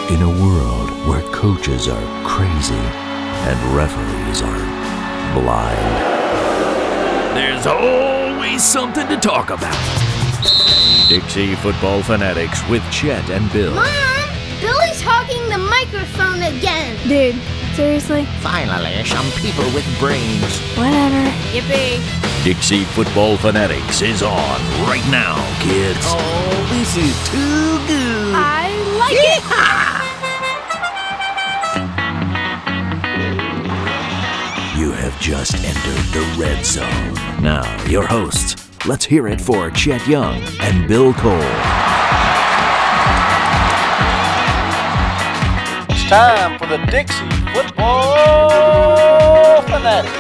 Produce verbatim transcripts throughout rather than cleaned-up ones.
In a world where coaches are crazy and referees are blind, there's always something to talk about. Dixie Football Fanatics with Chet and Bill. Mom! Billy's hogging the microphone again! Dude, seriously? Finally, some people with brains. Whatever. Yippee. Dixie Football Fanatics is on right now, kids. Oh, this is too good. I like it! You have just entered the red zone. Now, your hosts. Let's hear it for Chet Young and Bill Cole. It's time for the Dixie Football Fanatics.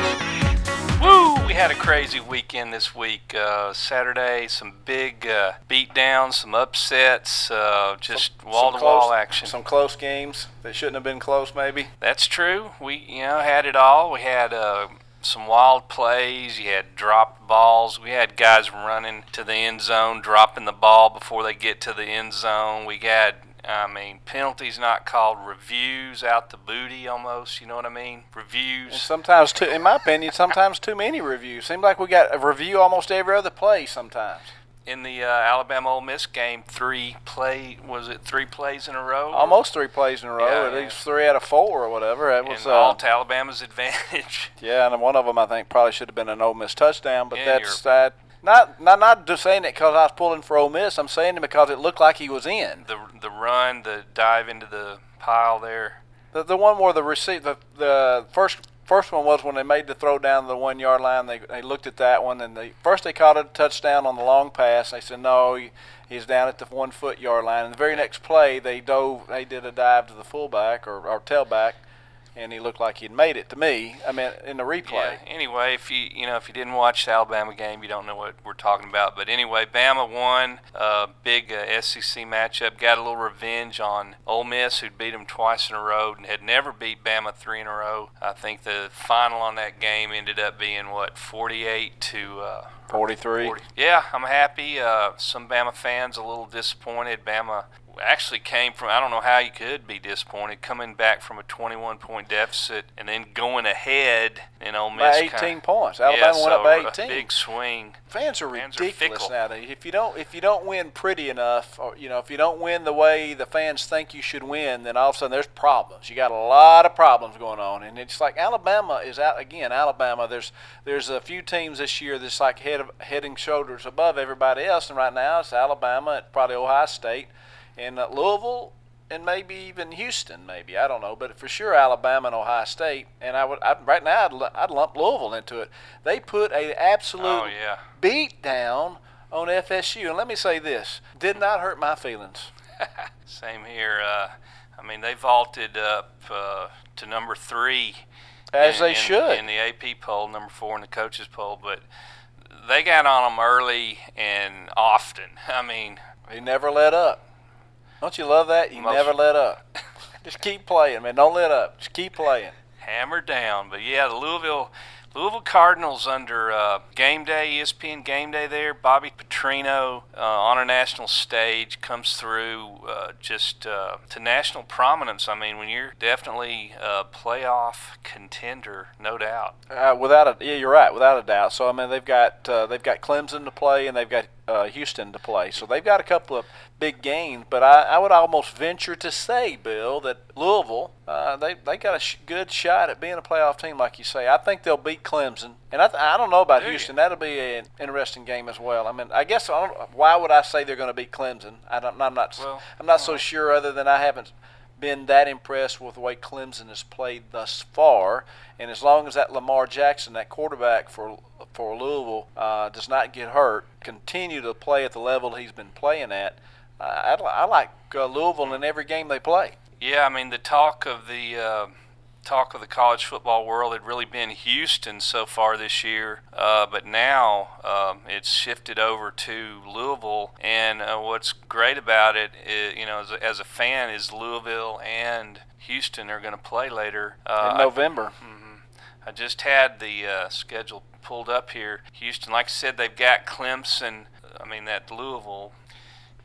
Woo! We had a crazy weekend this week. Uh, Saturday, some big uh, beatdowns, some upsets, uh, just Some- wall-to-wall some close- action. Some close games that shouldn't have been close, maybe. That's true. We, you know, had it all. We had uh, some wild plays. You had dropped balls. We had guys running to the end zone, dropping the ball before they get to the end zone. We had, I mean, penalties not called, reviews out the booty almost. You know what I mean? And Reviews. sometimes, too, in my opinion, sometimes too many reviews. Seems like we got a review almost every other play sometimes. In the uh, Alabama Ole Miss game, three play was it three plays in a row? Almost three plays in a row, Yeah, at yeah. least three out of four or whatever. That was, and all uh, to Alabama's advantage. yeah, and one of them I think probably should have been an Ole Miss touchdown, but Yeah, that's that. Not, not, not just saying it because I was pulling for Ole Miss. I'm saying it because it looked like he was in. The the run, the dive into the pile there. The the one where the receive the the first first one was when they made the throw down the one yard line. They they looked at that one and they first they called it a touchdown on the long pass. They said no, he, he's down at the one foot yard line. And the very next play they dove they did a dive to the fullback or, or tailback, and he looked like he'd made it to me. I mean in the replay. Yeah. Anyway, if you you know if you didn't watch the Alabama game, you don't know what we're talking about. But anyway, Bama won. Uh, big uh, S E C matchup. Got a little revenge on Ole Miss, who'd beat them twice in a row and had never beat Bama three in a row. I think the final on that game ended up being what forty-eight to. Uh, forty-three. forty. Yeah, I'm happy. Uh, some Bama fans a little disappointed. Bama actually came from, I don't know how you could be disappointed, coming back from a twenty-one point deficit and then going ahead and Ole Miss By eighteen kinda, points. Alabama yeah, went up so by a eighteen. big swing. Fans are Fans are ridiculous fickle. nowadays. If you don't, if you don't win pretty enough, or you know, if you don't win the way the fans think you should win, then all of a sudden there's problems. You got a lot of problems going on, and it's like Alabama is out again. Alabama, there's there's a few teams this year that's like head of, head and shoulders above everybody else, and right now it's Alabama, it's probably Ohio State, and uh, Louisville. And maybe even Houston, maybe I don't know, but for sure Alabama and Ohio State. And I would I'd, right now I'd, l- I'd lump Louisville into it. They put a absolute Oh, yeah. beat down on F S U. And let me say this: did not hurt my feelings. Same here. Uh, I mean, they vaulted up uh, to number three. As in, they in- should. In the A P poll, number four in the coaches poll. But they got on them early and often. I mean, He never let up. Don't you love that? You Most- never let up. Just keep playing, man. Don't let up. Just keep playing. hammer down. But yeah, the Louisville Louisville Cardinals under uh, Game Day, E S P N Game Day there. Bobby Petrino uh, on a national stage comes through uh, just uh, to national prominence. I mean, when you're definitely a playoff contender, no doubt. Uh, without a yeah, you're right. Without a doubt. So I mean, they've got uh, they've got Clemson to play and they've got uh, Houston to play. So they've got a couple of big games. But I, I would almost venture to say, Bill, that Louisville uh, they they got a sh- good shot at being a playoff team, like you say. I think they'll beat Clemson, and I th- I don't know about Do you? Houston. That'll be an interesting game as well. I mean, I guess I don't, why would I say they're going to beat Clemson? I don't. I'm not. Well, I'm not so sure. Other than I haven't been that impressed with the way Clemson has played thus far. And as long as that Lamar Jackson, that quarterback for for Louisville, uh, does not get hurt, continue to play at the level he's been playing at, uh, I, I like uh, Louisville in every game they play. Yeah, I mean, the talk of the uh, talk of the college football world had really been Houston so far this year, uh, but now um, it's shifted over to Louisville. And uh, what's great about it, is, you know, as a, as a fan, is Louisville and Houston are going to play later uh, In November. I, mhm. I just had the uh, schedule pulled up here. Houston, like I said, they've got Clemson. I mean, that Louisville.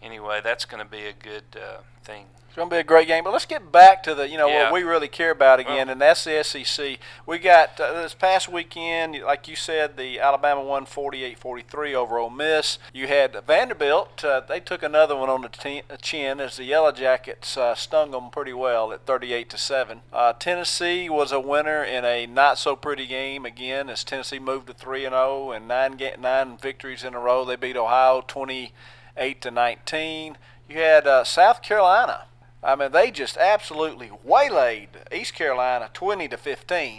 anyway, that's going to be a good uh, thing. It's going to be a great game. But let's get back to the, you know, Yeah. what we really care about again, Well, and that's the S E C. We got uh, this past weekend, like you said, the Alabama won forty-eight forty-three over Ole Miss. You had Vanderbilt. Uh, they took another one on the t- chin as the Yellow Jackets uh, stung them pretty well at thirty-eight to seven. Uh, Tennessee was a winner in a not-so-pretty game again as Tennessee moved to three and oh and nine, ga- nine victories in a row. They beat Ohio twenty-eight to nineteen. You had uh, South Carolina. I mean, they just absolutely waylaid East Carolina twenty to fifteen.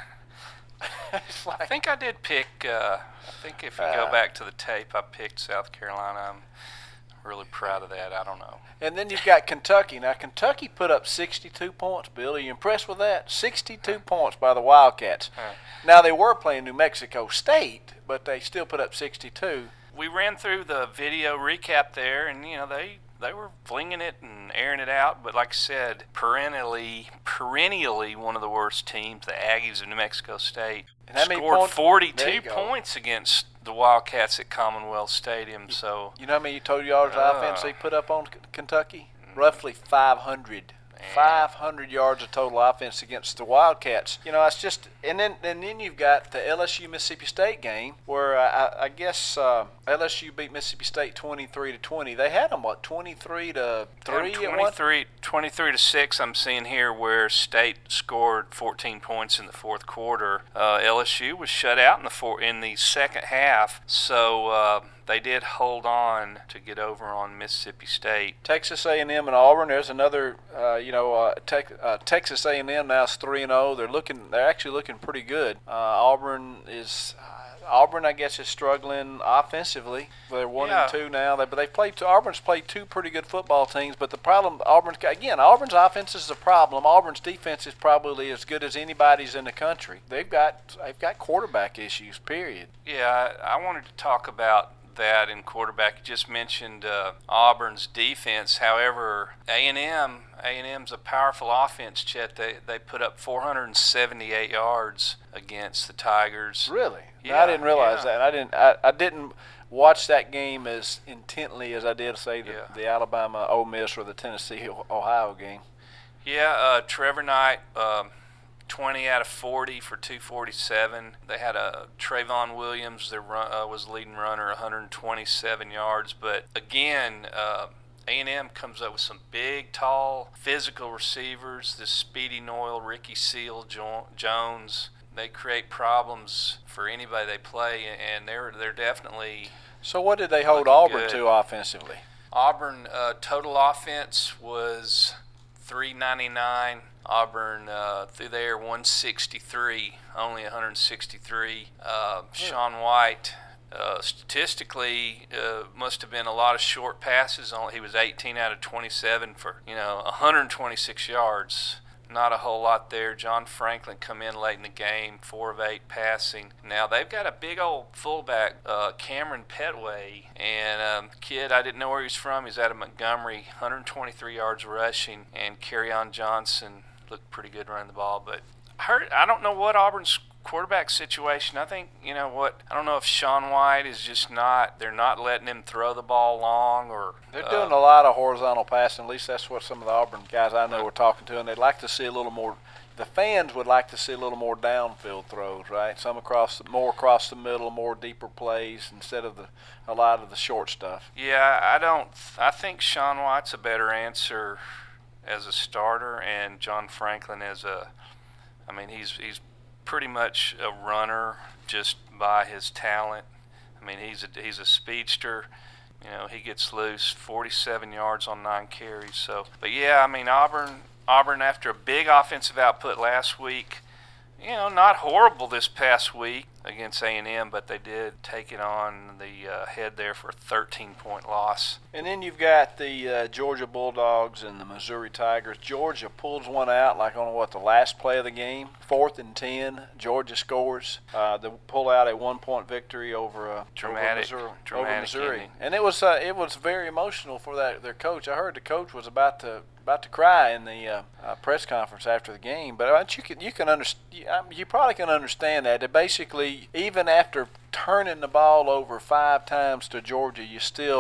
It's like, I think I did pick. Uh, I think if you Uh, go back to the tape, I picked South Carolina. I'm really proud of that. I don't know. and then you've got Kentucky. Now, Kentucky put up sixty-two points, Bill. Are you impressed with that? sixty-two points by the Wildcats. Uh, Now, they were playing New Mexico State, but they still put up sixty-two. we ran through the video recap there, and you know they they were flinging it and airing it out. But like I said, perennially, perennially one of the worst teams, the Aggies of New Mexico State, And how many scored points- There forty-two you go. points against the Wildcats at Commonwealth Stadium. So You know how many total yards of Uh. offense they put up on K- Kentucky? Roughly five hundred. five hundred yards of total offense against the Wildcats. You know, it's just, and then and then you've got the L S U Mississippi State game where uh, I, I guess uh, L S U beat Mississippi State twenty-three to twenty. They had them what twenty-three to three at one. twenty-three, twenty-three to six. I'm seeing here where State scored fourteen points in the fourth quarter. Uh, L S U was shut out in the four, in the second half, so uh, they did hold on to get over on Mississippi State. Texas A and M and Auburn. There's another. Uh, you know, uh, Tech, uh, Texas A and M now is three and zero. They're looking. They're actually looking pretty good. Uh, Auburn is. Uh, Auburn, I guess, is struggling offensively. They're one Yeah. and two now. They, but they played. Two, Auburn's played two pretty good football teams. But the problem, Auburn's again, Auburn's offense is a problem. Auburn's defense is probably as good as anybody's in the country. They've got. They've got quarterback issues. Period. Yeah, I, I wanted to talk about that in quarterback. You just mentioned uh, Auburn's defense. However, A and M, A and M's a powerful offense, Chet. They, they put up four hundred seventy-eight yards against the Tigers. Really? No, Yeah, I didn't realize yeah. that. I didn't. I, I didn't watch that game as intently as I did, say, the, Yeah. the Alabama Ole Miss or the Tennessee Ohio game. Yeah, uh, Trevor Knight, um, twenty out of forty for two forty-seven. They had a Trayvon Williams, their run, uh, was leading runner, one hundred twenty-seven yards. But again, uh, A and M comes up with some big, tall, physical receivers. This Speedy Noyle, Ricky Seal, jo- Jones. They create problems for anybody they play, and they're they're definitely. So what did they hold Looking Auburn good. to offensively? Auburn uh, total offense was three ninety-nine. Auburn uh, through there one sixty-three, only one hundred sixty-three. Uh, Sean White uh, statistically uh, must have been a lot of short passes. Only he was eighteen out of twenty-seven for you know one hundred twenty-six yards. Not a whole lot there. John Franklin come in late in the game, four of eight passing. Now they've got a big old fullback, uh, Cameron Petway, and um, kid I didn't know where he was from. He's out of Montgomery, one hundred twenty-three yards rushing, and Kerryon Johnson looked pretty good running the ball. But I heard I don't know what Auburn's quarterback situation. I think you know what I don't know if Sean White is just not. They're not letting him throw the ball long, or They're uh, doing a lot of horizontal passing. At least that's what some of the Auburn guys I know were talking to, and they'd like to see a little more. The fans would like to see a little more downfield throws, right? Some across, the, more across the middle, more deeper plays instead of the a lot of the short stuff. Yeah, I don't. I think Sean White's a better answer as a starter, and John Franklin as a. I mean, he's he's pretty much a runner just by his talent. I mean, he's a he's a speedster. You know, he gets loose, forty-seven yards on nine carries. So, but yeah, I mean, Auburn Auburn after a big offensive output last week. You know, not horrible this past week against A and M, but they did take it on the uh, head there for a thirteen-point loss. And then you've got the uh, Georgia Bulldogs and the Missouri Tigers. Georgia pulls one out like on what the last play of the game, fourth and ten. Georgia scores. Uh, they pull out a one-point victory over, uh, Dramatic, over Missouri. dramatic over Missouri. ending. And it was uh, it was very emotional for that their coach. I heard the coach was about to about to cry in the uh, uh, press conference after the game. But uh, you can you can understand. You, um, you probably can understand that. That basically, even after turning the ball over five times to Georgia, you still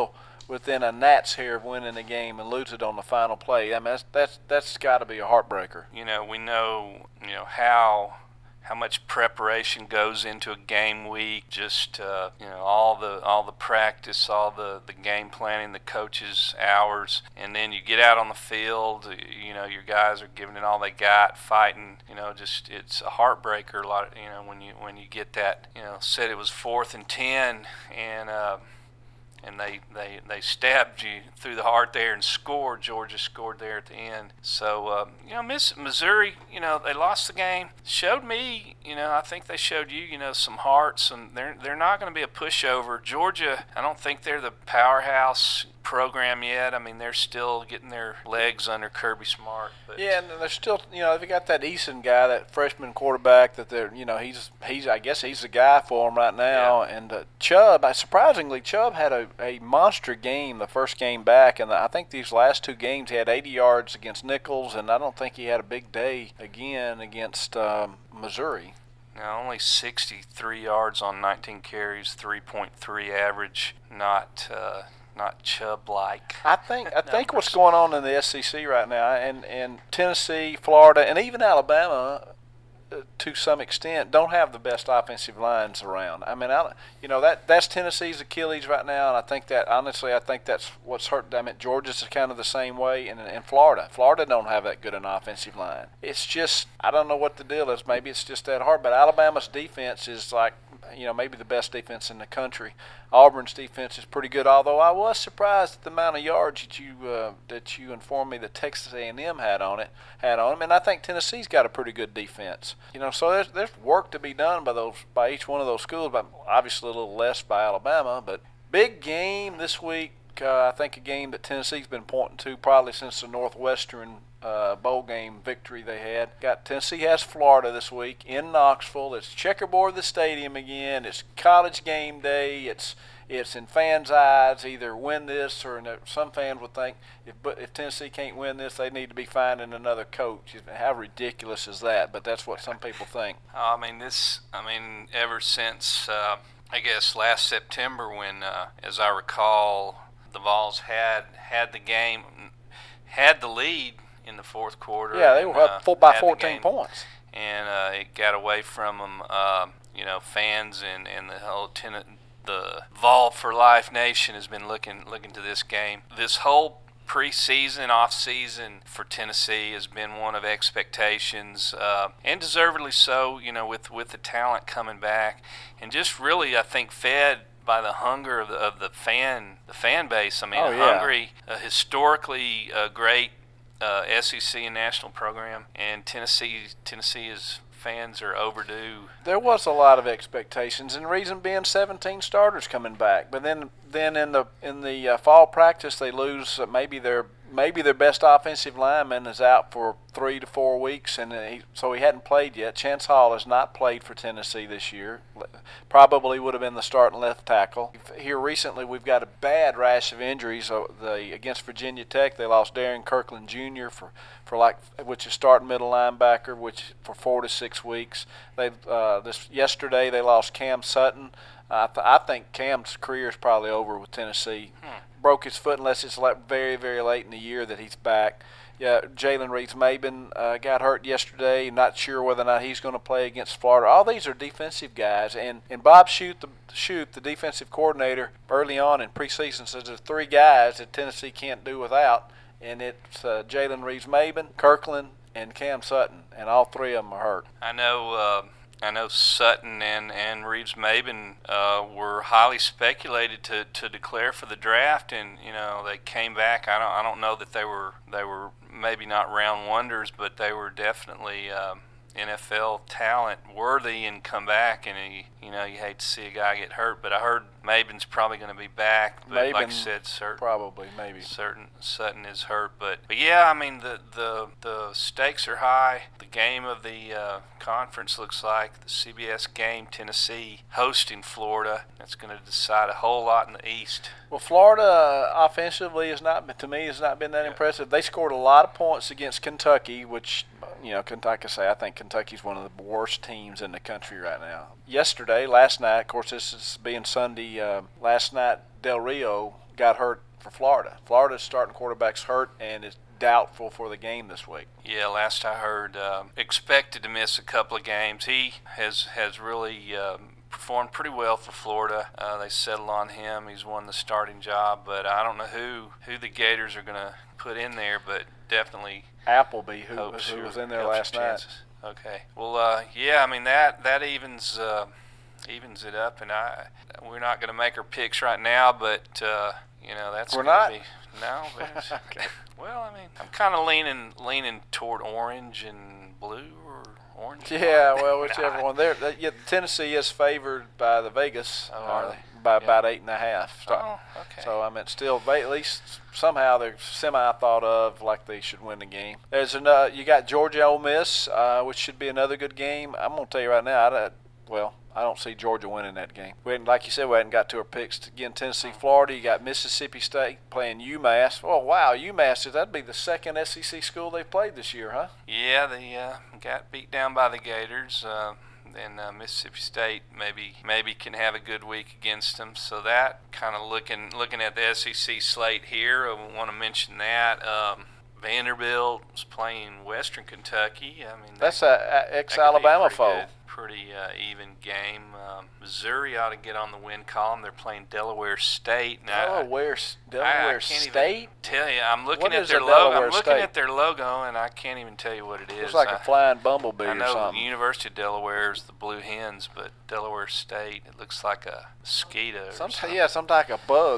within a gnat's hair of winning the game and lose it on the final play. I mean, that's that's that's got to be a heartbreaker. You know, we know you know how. how much preparation goes into a game week, just uh, you know all the all the practice, all the, the game planning, the coaches' hours, and then you get out on the field. You know your guys are giving it all they got, fighting. You know, just it's a heartbreaker. A lot, of, you know, when you when you get that. You know, said it was fourth and ten, and uh, and they, they, they stabbed you through the heart there and scored. Georgia scored there at the end. So, uh, you know, Miss Missouri, you know, they lost the game. Showed me, you know, I think they showed you, you know, some heart. Some, they're, they're not going to be a pushover. Georgia, I don't think they're the powerhouse program yet. I mean, they're still getting their legs under Kirby Smart. But yeah, and they're still, you know, they've got that Eason guy, that freshman quarterback that they're, you know, he's, he's I guess he's the guy for them right now. Yeah. And uh, Chubb, surprisingly, Chubb had a, a monster game the first game back, and I think these last two games he had eighty yards against Nichols, and I don't think he had a big day again against um, Missouri. Now, only sixty-three yards on nineteen carries, three point three average, not uh, not Chubb-like. I think I think what's going on in the S E C right now, and, and Tennessee, Florida, and even Alabama, uh, to some extent, don't have the best offensive lines around. I mean, I, you know that that's Tennessee's Achilles right now, and I think that honestly, I think that's what's hurt. I mean, Georgia's kind of the same way, and and Florida, Florida don't have that good an offensive line. It's just I don't know what the deal is. Maybe it's just that hard. But Alabama's defense is like, you know, maybe the best defense in the country. Auburn's defense is pretty good, although I was surprised at the amount of yards that you uh, that you informed me that Texas A and M had on it had on them, and I think Tennessee's got a pretty good defense. You know, so there's there's work to be done by those by each one of those schools, but obviously a little less by Alabama. But big game this week. Uh, I think a game that Tennessee's been pointing to probably since the Northwestern uh, bowl game victory they had. Got Tennessee has Florida this week in Knoxville. It's checkerboard the stadium again. It's college game day. It's it's in fans' eyes. Either win this, or some fans would think if but if Tennessee can't win this, they need to be finding another coach. How ridiculous is that? But that's what some people think. I mean this. I mean ever since uh, I guess last September when, uh, as I recall, the Vols had had the game, had the lead in the fourth quarter. Yeah, they were up uh, by fourteen points, and uh, it got away from them. Uh, you know, fans and, and the whole tenant, the Vol for Life Nation has been looking looking to this game. This whole preseason, off-season for Tennessee has been one of expectations, uh, and deservedly so. You know, with with the talent coming back, and just really, I think, fed by the hunger of the, of the fan the fan base. I mean, oh, a yeah. hungry, uh, historically uh, great uh, S E C and national program, and Tennessee Tennessee's fans are overdue. There was a lot of expectations, and the reason being seventeen starters coming back. But then, then in the in the uh, fall practice, they lose uh, maybe their maybe their best offensive lineman is out for three to four weeks, and he, so he hadn't played yet. Chance Hall has not played for Tennessee this year. Probably would have been the starting left tackle. Here recently, we've got a bad rash of injuries. So the against Virginia Tech, they lost Darren Kirkland Junior for for like which is starting middle linebacker, which for four to six weeks. They uh, this yesterday they lost Cam Sutton. I, th- I think Cam's career is probably over with Tennessee. Hmm. Broke his foot unless it's like very, very late in the year that he's back. Yeah, Jalen Reeves-Maben uh, got hurt yesterday. Not sure whether or not he's going to play against Florida. All these are defensive guys. And, and Bob Shute, the, Shute, the defensive coordinator, early on in preseason says there's three guys that Tennessee can't do without, and it's uh, Jalen Reeves-Maben, Kirkland, and Cam Sutton, and all three of them are hurt. I know uh, I know Sutton and, and Reeves-Maben uh, were highly speculated to, to declare for the draft, and you know they came back. I don't I don't know that they were they were maybe not round wonders, but they were definitely um, N F L talent worthy and come back. And he, you know you hate to see a guy get hurt, but I heard Maben's probably going to be back. But Maben, like I said, certain probably maybe certain Sutton is hurt. But, but yeah, I mean the, the the stakes are high. The game of the uh, conference looks like the C B S game, Tennessee hosting Florida. That's going to decide a whole lot in the East. Well, Florida uh, offensively has not, to me, has not been that yeah. impressive. They scored a lot of points against Kentucky, which, you know, like I say, I think Kentucky's one of the worst teams in the country right now. Yesterday, last night, of course, this is being Sunday. Uh, last night, Del Rio got hurt for Florida. Florida's starting quarterback's hurt and is doubtful for the game this week. Yeah, last I heard, um, expected to miss a couple of games. He has has really um, performed pretty well for Florida. Uh, they settled on him. He's won the starting job, but I don't know who who the Gators are going to put in there, but definitely Appleby, who, hopes who your- was in there helps last your night. chances. Okay. Well, uh, yeah, I mean that that evens uh, evens it up, and I we're not going to make our picks right now, but uh, you know that's We're gonna not? be no. But it's- Okay. Well, I mean, I'm kind of leaning leaning toward orange and blue or orange. and Yeah, white. well, But whichever I- one. There, that- yeah, Tennessee is favored by the Vegas. Oh, are uh, they? By Yeah. about eight and a half. Oh, okay. So I mean, still, they, at least somehow they're semi thought of like they should win the game. There's another. You got Georgia Ole Miss, uh, which should be another good game. I'm gonna tell you right now. I don't, well, I don't see Georgia winning that game. We hadn't, like you said, we hadn't got to our picks. Again, Tennessee, Florida. You got Mississippi State playing UMass. Oh wow, UMass. That'd be the second S E C school they've played this year, huh? Yeah, they uh, got beat down by the Gators. Uh, and uh, Mississippi State maybe maybe can have a good week against them. So that kind of looking looking at the S E C slate here, I want to mention that um, Vanderbilt is playing Western Kentucky. I mean That's that, a, a that could be ex-Alabama pretty foe. good, Pretty uh, even game. Um, Missouri ought to get on the win column. They're playing Delaware State. Now, Delaware, I, Delaware I can't State. even tell you. I'm looking What at is their a logo. Delaware I'm looking State? at their logo, and I can't even tell you what it is. Looks like I, a flying bumblebee I or know something. the University of Delaware is the Blue Hens, but Delaware State, it looks like a mosquito. or Some, something. yeah, some like a bug.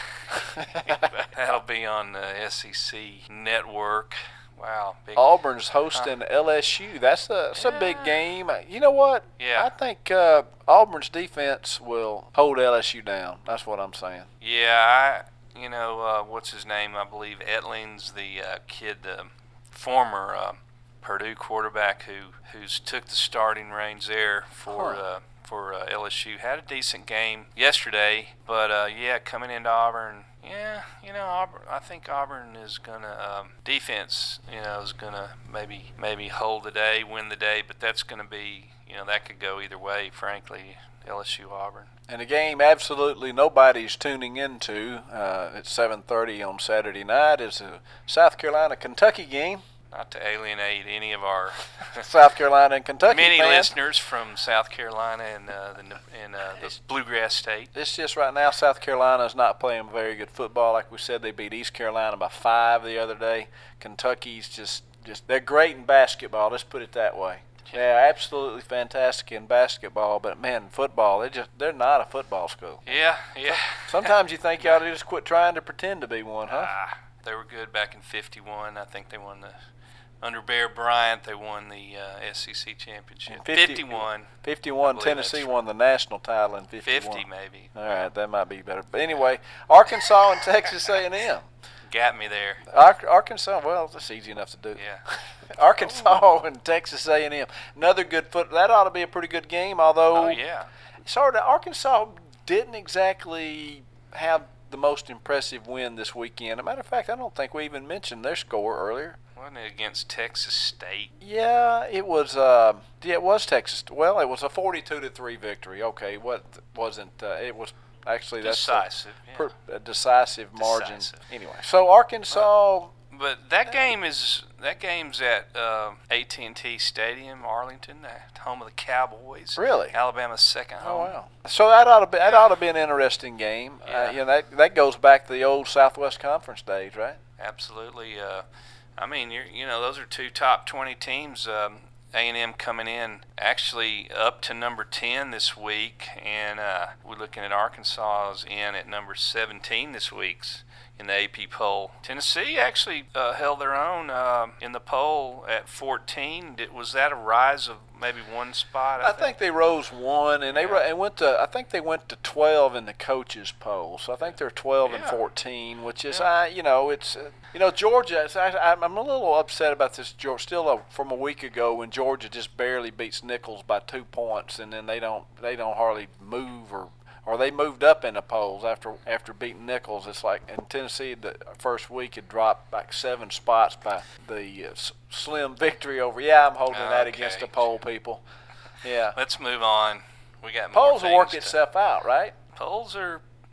That'll be on the S E C network. Wow. Big, Auburn's hosting L S U. That's a that's a big Yeah. game. You know what? Yeah. I think uh, Auburn's defense will hold L S U down. That's what I'm saying. Yeah, I, you know, uh, what's his name? I believe Etling's the uh, kid, the former uh, Purdue quarterback who who's took the starting reins there for Huh. uh, for uh, L S U. Had a decent game yesterday, but uh, yeah, coming into Auburn, yeah, you know, Auburn. I think Auburn is gonna um, defense, you know, is gonna maybe maybe hold the day, win the day, but that's gonna be, you know, that could go either way, frankly. L S U Auburn. And a game absolutely nobody's tuning into uh, at seven thirty on Saturday night is a South Carolina Kentucky game. Not to alienate any of our South Carolina and Kentucky many fans. listeners from South Carolina and uh, the and uh, the Bluegrass State. It's just right now South Carolina's not playing very good football. Like we said, they beat East Carolina by five the other day. Kentucky's just, just they're great in basketball. Let's put it that way. Yeah, absolutely fantastic in basketball, but man, in football, they just they're not a football school. Yeah, yeah. Sometimes you think you ought to just quit trying to pretend to be one, huh? Ah, they were good back in fifty-one. I think they won the under Bear Bryant. They won the uh, S E C championship. fifty fifty-one, fifty-one, believe Tennessee that's won the national title in fifty-one. fifty maybe. All right, that might be better. But anyway, Arkansas and Texas A and M. Got me there. Ar- Arkansas, well, that's easy enough to do. Yeah. Arkansas and Texas A and M. Another good foot. That ought to be a pretty good game. Although, Oh yeah. sort of, Arkansas didn't exactly have the most impressive win this weekend. As a matter of fact, I don't think we even mentioned their score earlier. Wasn't it against Texas State? Yeah, it was. Uh, yeah, it was Texas. Well, it was a forty-two to three victory. Okay, what wasn't? Uh, it was actually that's a Decisive. Yeah. per- a decisive margin. Decisive. Anyway, so Arkansas. But that game is that game's at uh, A T and T Stadium, Arlington, the home of the Cowboys. Really? Alabama's second Oh home. wow! So that ought to be that ought to be an interesting game. Yeah. Uh, you know that that goes back to the old Southwest Conference days, right? Absolutely. Uh, I mean, you're, you know, those are two top twenty teams. Um, A and M coming in actually up to number ten this week, and uh, we're looking at Arkansas's in at number seventeen this week's in the A P poll. Tennessee actually uh, held their own uh, in the poll at fourteen. Did, was that a rise of maybe one spot? I think they rose one, and they Yeah. ro- and went to. I think they went to twelve in the coaches poll. So I think they're twelve and Yeah. fourteen, which is, Yeah. uh, you know, it's, uh, you know, Georgia. It's, I, I'm I'm a little upset about this. Georgia, still a, from a week ago when Georgia just barely beats Nichols by two points, and then they don't they don't hardly move or. Or they moved up in the polls after after beating Nichols. It's like in Tennessee, the first week had dropped like seven spots by the uh, s- slim victory over. Yeah, I'm holding that against the Okay. poll people. Yeah. Let's move on. We got more Polls will work things to- itself out, right? Polls are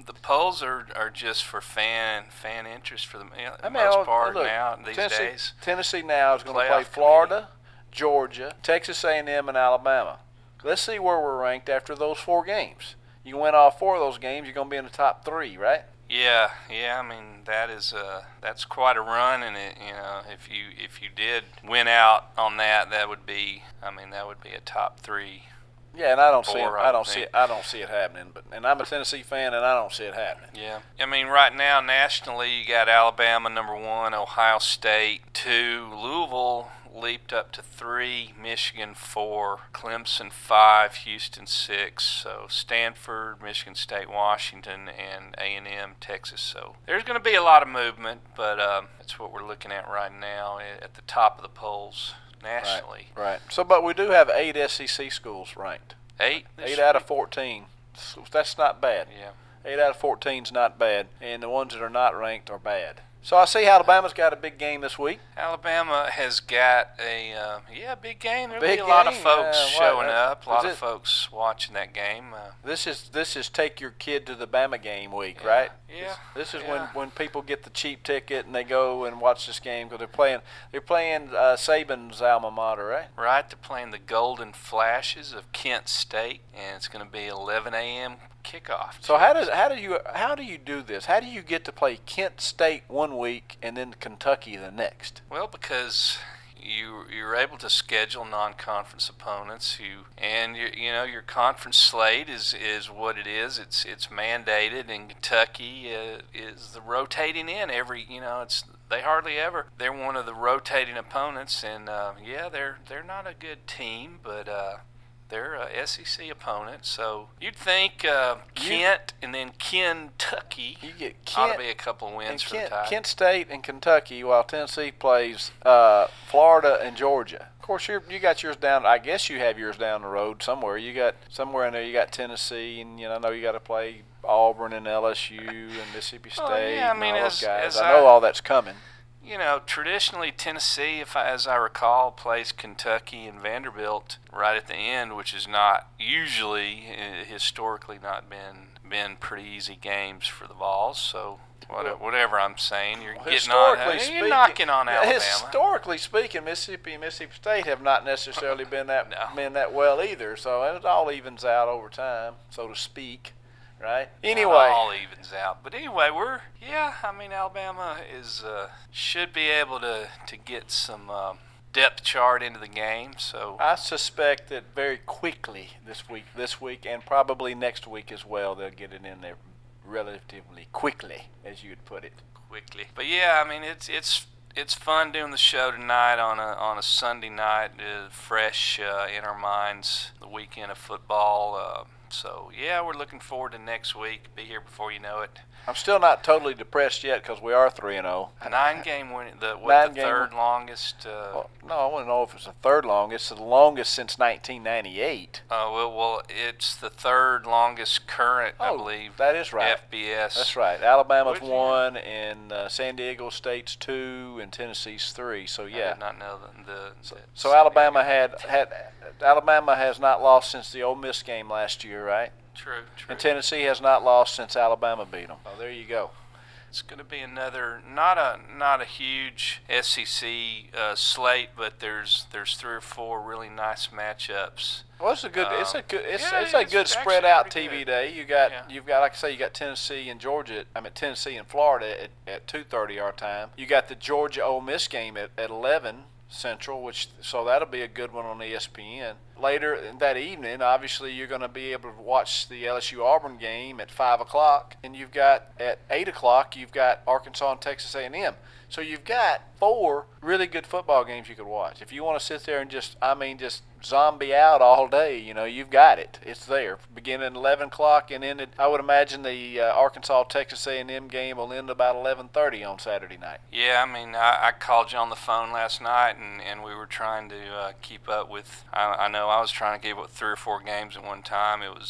The polls are, are just for fan fan interest for the you know, I mean, most oh, part look, now these Tennessee, days. Tennessee now is going to play Playoff Florida, Georgia, Texas A and M, and Alabama. Let's see where we're ranked after those four games. You win all four of those games, you're going to be in the top three, right? Yeah, yeah. I mean, that is uh, that's quite a run, and it, you know, if you if you did win out on that, that would be, I mean, that would be a top three. Yeah, and I don't see it. Four, I I don't think. see it. I don't see it happening. But and I'm a Tennessee fan, and I don't see it happening. Yeah, I mean, right now nationally, you got Alabama number one, Ohio State two, Louisville leaped up to three, Michigan four, Clemson five, Houston six. So Stanford, Michigan State, Washington, and A and M, Texas. So there's going to be a lot of movement, but um, that's what we're looking at right now at the top of the polls nationally. Right. Right. So, but we do have eight S E C schools ranked. Eight. this Eight out of week? fourteen. So that's not bad. Yeah. Eight out of fourteen is not bad, and the ones that are not ranked are bad. So I see Alabama's got a big game this week. Alabama has got a uh, yeah big game. There'll Big be a lot of game, folks uh, showing what, uh, up. A lot is of it- folks watching that game. Uh, This is this is take your kid to the Bama game week, Yeah, right? yeah, This, this is yeah. when, when people get the cheap ticket and they go and watch this game because they're playing they're playing uh, Saban's alma mater, right? right, they're playing the Golden Flashes of Kent State, and it's going to be eleven a.m. kickoff. So how does how do you how do you do this? How do you get to play Kent State one week and then Kentucky the next? Well, because you you're able to schedule non-conference opponents who and you you know your conference slate is is what it is. It's it's mandated, and Kentucky uh, is the rotating in every you know it's they hardly ever they're one of the rotating opponents, and uh, yeah they're they're not a good team, but uh, they're a S E C opponent. So you'd think uh, Kent and then Kentucky You get ought Kent to be a couple of and wins for Kent, the Tide. Kent State and Kentucky, while Tennessee plays uh, Florida and Georgia. Of course, you you got yours down. I guess you have yours down the road somewhere. You got somewhere in there. You got Tennessee, and you know I know you got to play Auburn and L S U and Mississippi State. Oh, yeah, I and mean, all as- those guys. as I know I- all that's coming. You know, traditionally Tennessee, if I, as I recall, plays Kentucky and Vanderbilt right at the end, which is not usually, uh, historically, not been been pretty easy games for the Vols. So what, whatever I'm saying, you're getting on, Historically you're speaking, knocking on yeah, Alabama. Historically speaking, Mississippi and Mississippi State have not necessarily been that No. been that well either. So it all evens out over time, so to speak. Right. Not Anyway, all evens out. But anyway, we're yeah. I mean, Alabama is uh, should be able to to get some um, depth chart into the game. So I suspect that very quickly this week, this week, and probably next week as well, they'll get it in there relatively quickly, as you'd put it. quickly. But yeah, I mean, it's it's it's fun doing the show tonight on a on a Sunday night, uh, fresh uh, in our minds, the weekend of football. Uh, so yeah, we're looking forward to next week. Be here before you know it. I'm still not totally depressed yet because we are three and zero. A nine-game win, the what Nine the game third win- longest. Uh, Well, no, I want to know if it's the third longest. It's the longest since nineteen ninety-eight. uh, well, well, it's the third longest current, I Oh, believe. that is right. F B S. That's right. Alabama's Would you? one, and uh, San Diego State's two, and Tennessee's three. So I yeah. did not know the. the, the So Alabama had had Alabama has not lost since the Ole Miss game last year, right? True, true. And Tennessee has not lost since Alabama beat them. Oh, there you go. It's going to be another not a not a huge S E C uh, slate, but there's there's three or four really nice matchups. Well, it's a good. it's a Um, good. It's, yeah, it's a it's good actually spread out pretty T V good. day. You got Yeah. you've got like I say you got Tennessee and Georgia. I mean Tennessee and Florida at, at two thirty our time. You got the Georgia Ole Miss game at, at eleven Central, which so that'll be a good one on E S P N. Later in that evening, obviously you're going to be able to watch the L S U Auburn game at five o'clock, and you've got at eight o'clock you've got Arkansas and Texas A and M. So you've got four really good football games you could watch. If you want to sit there and just, I mean, just zombie out all day, you know, you've got it. It's there. Beginning at eleven o'clock and ended, I would imagine the uh, Arkansas-Texas A and M game will end about eleven thirty on Saturday night. Yeah, I mean, I, I called you on the phone last night, and, and we were trying to uh, keep up with. I, I know I was trying to keep up with three or four games at one time. It was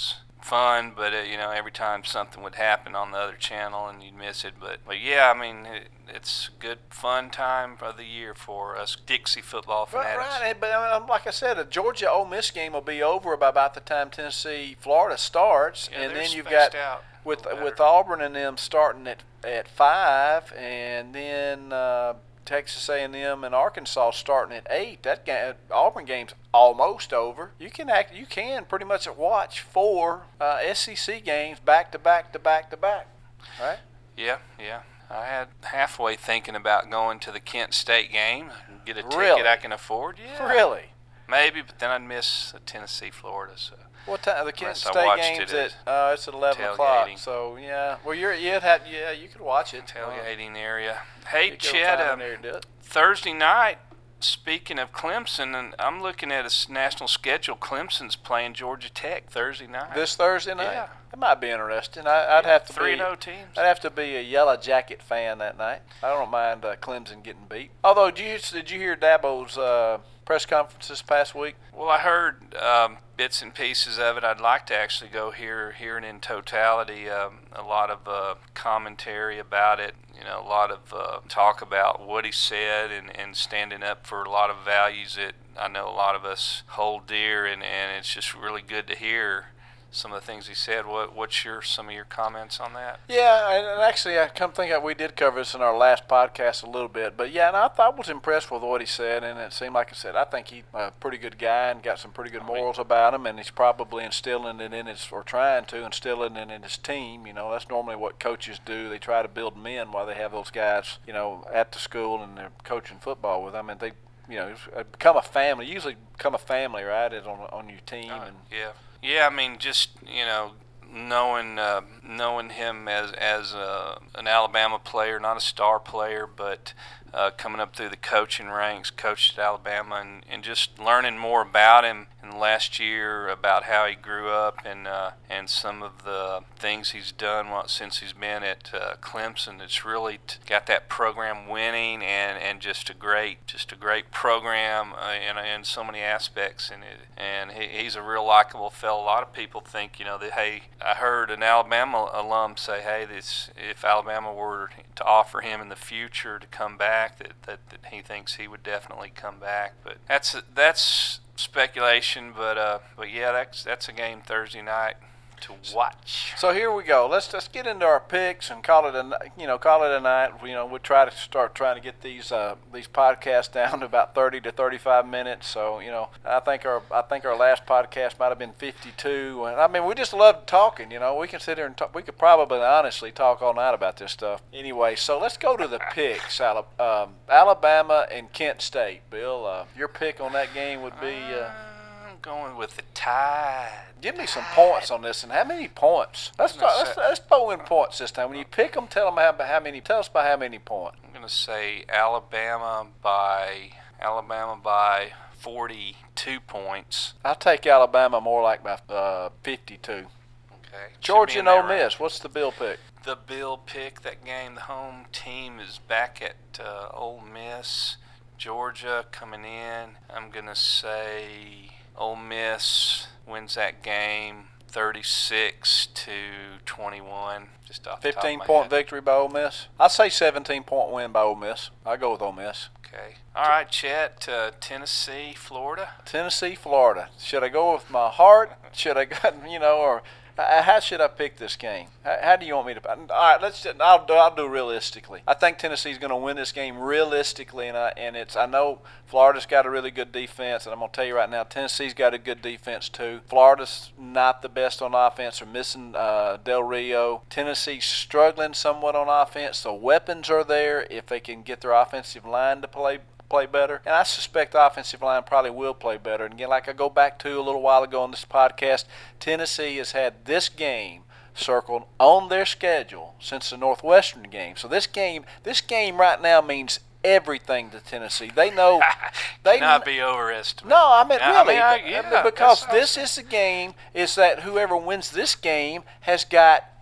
fun, but uh, you know, every time something would happen on the other channel and you'd miss it. But, but yeah, I mean, it, it's a good, fun time of the year for us Dixie football fanatics. Right, right. But um, like I said, a Georgia Ole Miss game will be over by about the time Tennessee Florida starts, Yeah, and they're then you've spaced got out with a little with better. Auburn and them starting at at five, and then uh, Texas A and M and Arkansas starting at eight. That game, Auburn game's almost over. You can act, you can pretty much watch four uh, S E C games back to back to back to back, right? Yeah, yeah. I had halfway thinking about going to the Kent State game, get a Really? ticket I can afford. Yeah, Really? maybe, but then I'd miss Tennessee, Florida. So What time? The Kent Unless I State watched game's it at at uh, it's at eleven o'clock. tailgating. So yeah, well you're you'd have yeah you could watch it. tailgating area. Uh, Hey, you could Chad. find Uh, in there and do it. Thursday night. Speaking of Clemson, and I'm looking at a s- national schedule. Clemson's playing Georgia Tech Thursday night. This Thursday night. Yeah. It might be interesting. I, I'd have to three be. and oh teams. I'd have to be a Yellow Jacket fan that night. I don't mind uh, Clemson getting beat. Although, did you did you hear Dabo's uh, press conference this past week? Well, I heard um, bits and pieces of it. I'd like to actually go hear hear it in totality. Um, a lot of uh, commentary about it. You know, a lot of uh, talk about what he said and, and standing up for a lot of values that I know a lot of us hold dear. And, and it's just really good to hear some of the things he said. What what's your some of your comments on that? Yeah, and and actually, I come think that we did cover this in our last podcast a little bit. But yeah, and I, thought I was impressed with what he said, and it seemed like I said, I think he's a pretty good guy and got some pretty good morals about him, and he's probably instilling it in his, or trying to instill it in, in his team. You know, that's normally what coaches do. They try to build men while they have those guys, you know, at the school and they're coaching football with them. I mean, they, you know, become a family. Usually become a family, right? Is on on your team and. Yeah. Yeah, I mean, just, you know, knowing uh, knowing him as as uh, an Alabama player, not a star player, but uh, coming up through the coaching ranks, coached at Alabama, and, and just learning more about him in the last year, about how he grew up and uh, and some of the things he's done while, since he's been at uh, Clemson. It's really t- got that program winning and, and just a great just a great program uh, in, in so many aspects. And it, and he, he's a real likable fellow. A lot of people think, you know, that, hey, I heard an Alabama alum say, hey, this if Alabama were to offer him in the future to come back, that, that, that he thinks he would definitely come back. But that's that's speculation. But uh, but yeah, that's that's a game Thursday night to watch. So here we go. Let's let's get into our picks and call it a you know call it a night. You know we'll try to start trying to get these uh, these podcasts down to about thirty to thirty-five minutes. So you know I think our I think our last podcast might have been fifty-two. And I mean we just love talking. You know we can sit here and talk. We could probably honestly talk all night about this stuff. Anyway, so let's go to the picks. Ala- um, Alabama and Kent State. Bill, uh, your pick on that game would be. Uh, I'm going with the Tide. Give me some points on this, and how many points? Let's start, let's let's throw in points this time. When you pick them, tell them how, how many. Tell us by how many points. I'm going to say Alabama by Alabama by forty-two points. I'll take Alabama more like by uh, fifty-two. Okay. Georgia Should be and in Ole that range. Miss. What's the Bill pick? The Bill pick that game. The home team is back at uh, Ole Miss. Georgia coming in. I'm going to say Ole Miss wins that game thirty-six to twenty-one. Just off the top of Fifteen my point head. victory by Ole Miss. I'd say seventeen point win by Ole Miss. I go with Ole Miss. Okay. All right, Chet. Uh, Tennessee, Florida. Tennessee, Florida. Should I go with my heart? Should I go? You know, or uh, how should I pick this game? How, how do you want me to? All right, let's. Just, I'll do. I'll do realistically. I think Tennessee's going to win this game realistically, and I and it's. I know Florida's got a really good defense, and I'm going to tell you right now, Tennessee's got a good defense too. Florida's not the best on offense. They're missing uh, Del Rio. Tennessee's struggling somewhat on offense. The weapons are there if they can get their offensive line to play. play better, and I suspect the offensive line probably will play better. And again, like I go back to a little while ago on this podcast, Tennessee has had this game circled on their schedule since the Northwestern game. So this game, this game right now means everything to Tennessee. They know they Cannot be overestimated. No, I mean Yeah, I really, mean, I- yeah, because that's- this is the game. Is that whoever wins this game has got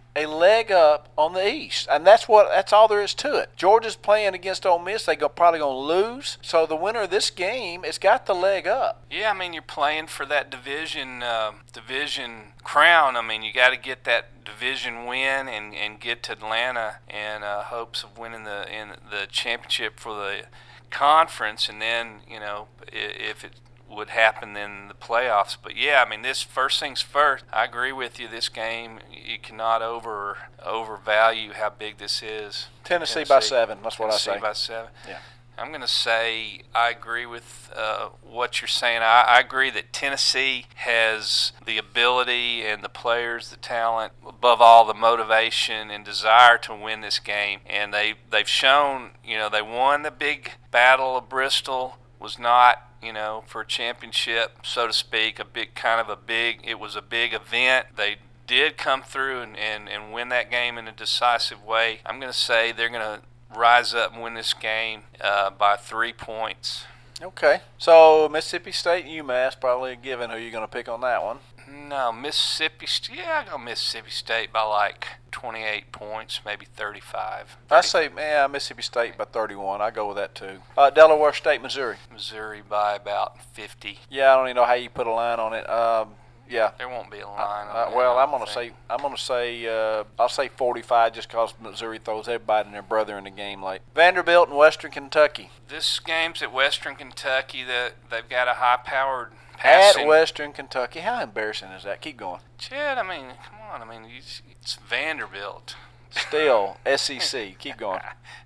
a leg up on the East, and that's what that's all there is to it. Georgia's playing against Ole Miss. They're probably going to lose, so the winner of this game has got the leg up. Yeah, I mean, you're playing for that division uh, division crown. I mean, you got to get that division win and, and get to Atlanta in uh, hopes of winning the in the championship for the conference, and then, you know, if it would happen in the playoffs. But yeah, I mean, this first things first. I agree with you. This game, you cannot over overvalue how big this is. Tennessee, Tennessee by seven. That's what I Tennessee say. by seven. Yeah. I'm going to say I agree with uh, what you're saying. I, I agree that Tennessee has the ability and the players, the talent, above all the motivation and desire to win this game. And they, they've shown, you know, they won the big battle of Bristol. Was not, you know, for a championship, so to speak, a big kind of a big, it was a big event. They did come through and, and, and win that game in a decisive way. I'm going to say they're going to rise up and win this game uh, by three points. Okay. So Mississippi State, UMass, probably a given. Who you going to pick on that one? No, Mississippi State, yeah, I go Mississippi State by like twenty-eight points, maybe thirty-five. I say, yeah, Mississippi State by thirty-one. I go with that too. Uh, Delaware State, Missouri. Missouri by about fifty. Yeah, I don't even know how you put a line on it. Um, yeah. There won't be a line on Uh, that, well, I I'm don't gonna think. say I'm gonna say uh, I'll say forty-five just because Missouri throws everybody and their brother in the game late. Vanderbilt and Western Kentucky. This game's at Western Kentucky. That they've got a high-powered At passing. Western Kentucky. How embarrassing is that? Keep going. Chad, I mean, come on. I mean, it's, it's Vanderbilt. Still S E C. Keep going.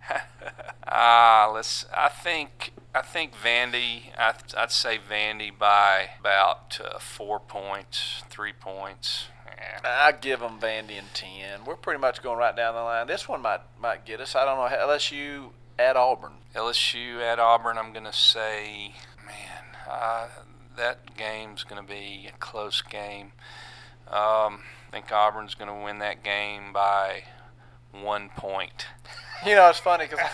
Ah, let's. I think. I think Vandy. I, I'd say Vandy by about uh, four points, three points. Yeah. I give them Vandy and ten. We're pretty much going right down the line. This one might might get us. I don't know. L S U at Auburn. L S U at Auburn. I'm gonna say, man, uh, that game's going to be a close game. Um, I think Auburn's going to win that game by one point. You know, it's funny because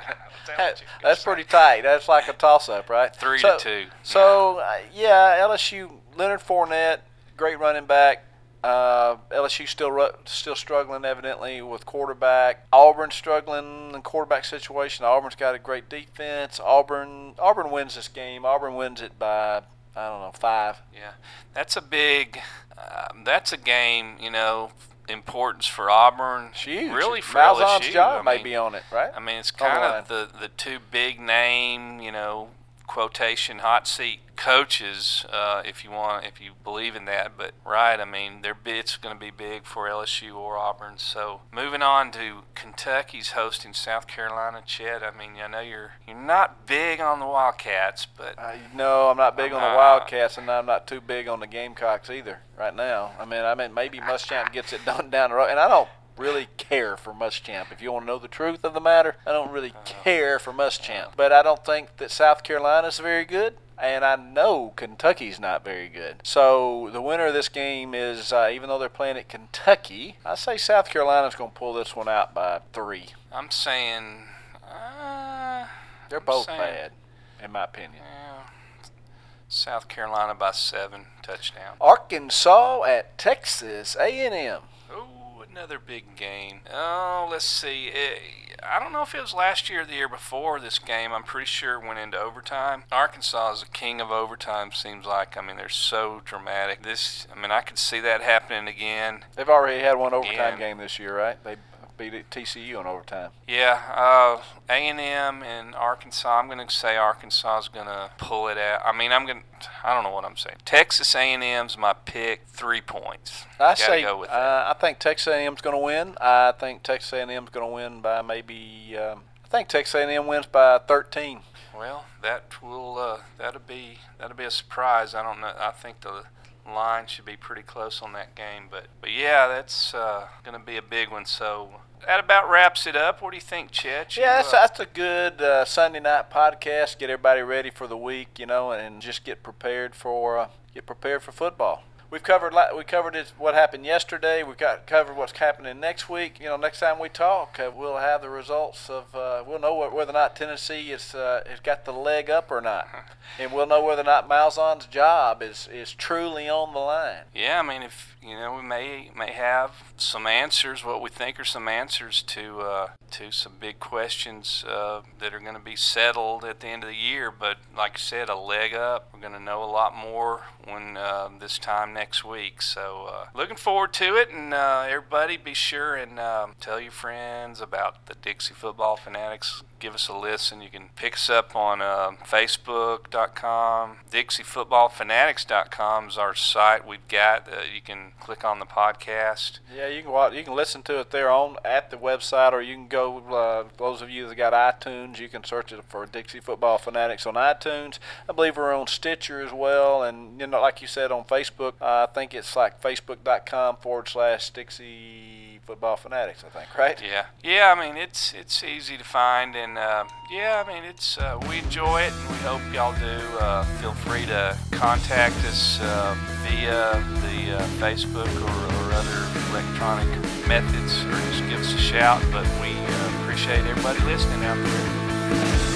that's pretty tight. That's like a toss-up, right? Three so, to two. So, uh, yeah, L S U, Leonard Fournette, great running back. Uh, L S U still ru- still struggling, evidently, with quarterback. Auburn struggling in quarterback situation. Auburn's got a great defense. Auburn Auburn wins this game. Auburn wins it by, I don't know, five. Yeah, that's a big, um, that's a game, you know, importance for Auburn. It's huge. Really for Malzahn's L S U. job I may mean, be on it, right? I mean, it's On the kind line. of the, the two big name, you know, quotation hot seat coaches, uh, if you want, if you believe in that. But right, I mean, their it's going to be big for L S U or Auburn. So moving on to Kentucky's hosting South Carolina. Chet, I mean, I know you're you're not big on the Wildcats, but Uh, no, I'm not big on the Uh, Wildcats, and I'm not too big on the Gamecocks either right now. I mean, I mean, maybe Muschamp gets it done down the road, and I don't really care for Muschamp. If you want to know the truth of the matter, I don't really care for Muschamp. But I don't think that South Carolina's very good, and I know Kentucky's not very good. So the winner of this game is, uh, even though they're playing at Kentucky, I say South Carolina's going to pull this one out by three. I'm saying uh, They're I'm both saying, bad, in my opinion. Yeah, South Carolina by seven touchdown. Arkansas at Texas A and M. Oh, another big game. Oh, let's see. Eh, I don't know if it was last year or the year before this game. I'm pretty sure it went into overtime. Arkansas is the king of overtime, seems like. I mean, they're so dramatic. This, I mean, I could see that happening again. They've already had one overtime Yeah. game this year, right? They beat T C U in overtime. Yeah, uh, A and M and Arkansas. I'm going to say Arkansas is going to pull it out. I mean, I'm going to, I don't know what I'm saying. Texas A and M's my pick, three points. I Gotta say go with that. uh, I think Texas A and M's going to win. I think Texas A and M's going to win by maybe. Um, I think Texas A and M wins by thirteen. Well, that will uh, that'll be that'll be a surprise. I don't know. I think the line should be pretty close on that game, but but yeah, that's uh, going to be a big one. So that about wraps it up. What do you think, Chet? You, Yeah, that's, uh, that's a good uh, Sunday night podcast. Get everybody ready for the week, you know, and just get prepared for uh, get prepared for football. we've covered li- we covered it, what happened yesterday. We got covered what's happening next week. You know, next time we talk, uh, we'll have the results of. Uh, we'll know wh- whether or not Tennessee is uh, has got the leg up or not, and we'll know whether or not Malzahn's job is is truly on the line. Yeah, I mean, if you know, we may may have some answers. What we think are some answers to uh, to some big questions uh, that are going to be settled at the end of the year. But like I said, a leg up. We're going to know a lot more when uh, this time next week. So uh, looking forward to it. And uh, everybody, be sure and um, tell your friends about the Dixie Football Fanatics. Give us a listen. You can pick us up on uh, Facebook dot com. Dixie Football Fanatics dot com is our site. We've got. Uh, you can click on the podcast. Yeah, you can watch, you can listen to it there on at the website, or you can go. Uh, those of you that got iTunes, you can search it for Dixie Football Fanatics on iTunes. I believe we're on Stitcher as well, and you know, like you said on Facebook, uh, I think it's like Facebook dot com forward slash Dixie Football Fanatics. I think, right? Yeah, yeah. I mean, it's it's easy to find, and uh, yeah, I mean, it's uh, we enjoy it, and we hope y'all do. Uh, feel free to contact us uh, via the uh, Facebook or, or other electronic methods, or just give us a shout. But we uh, appreciate everybody listening out there.